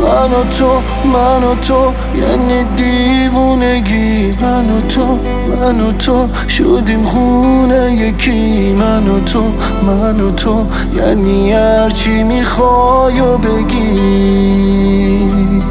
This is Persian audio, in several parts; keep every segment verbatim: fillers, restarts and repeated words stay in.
من و تو من و تو یعنی دیوونگی، من و تو من و تو شدیم خونه یکی، من و تو من و تو یعنی هرچی میخوای و بگی.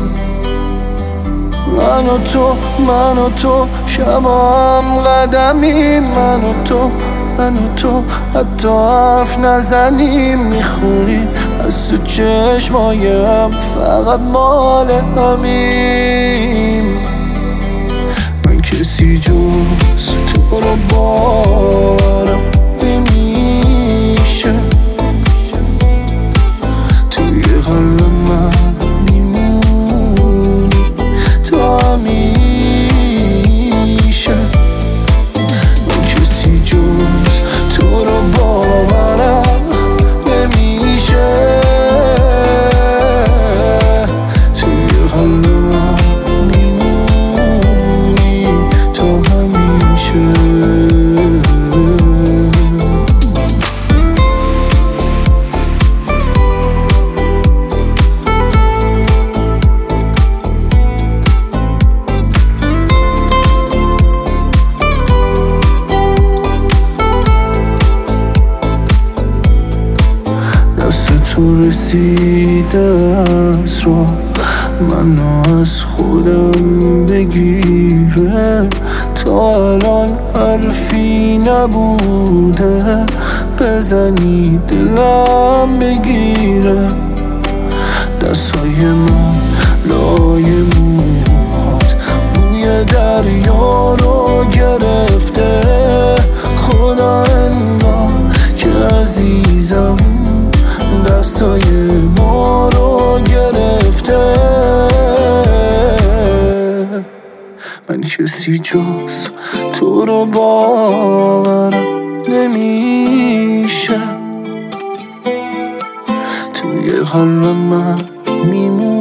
من و تو من و تو شبا هم قدمیم، من و تو من و تو حتی حرف نزنیم، میخونیم از تو چشمایم فقط مال همیم. من کسی جز تو رو باورم نمیشه، توی قلب من میمونی تا همیشه. من کسی جز تو رو باورم نمیشه، توی قلب من میمونی تا همیشه. تو رسیده از را منو از خودم بگیره، تا الان حرفی نبوده بزنی دلم بگیره. دستای من لای موهات بوی دریا رو گرفته، خدا انگار که عزیزم دستای ما رو گرفته. من کسی جز تو رو باورم نمیشه، توی قلب من میمونی